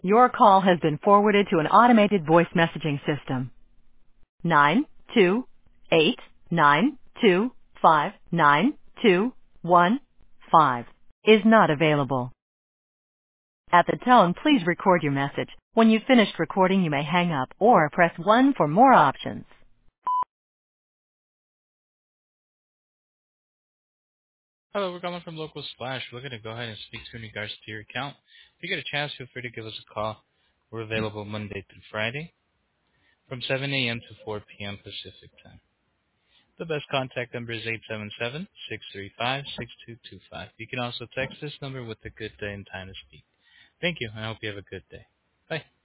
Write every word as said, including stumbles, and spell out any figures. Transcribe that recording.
Your call has been forwarded to an automated voice messaging system. Nine two eight nine two five nine two one five is not available. At the tone, please record your message. When you've finished recording, you may hang up or press one for more options. Hello, we're calling from Local Splash. We're looking to go ahead and speak to you in regards to your account. If you get a chance, feel free to give us a call. We're available Monday through Friday from seven a.m. to four p.m. Pacific time. The best contact number is eight seven seven, six three five, six two two five. You can also text this number with a good day and time to speak. Thank you, and I hope you have a good day. Bye.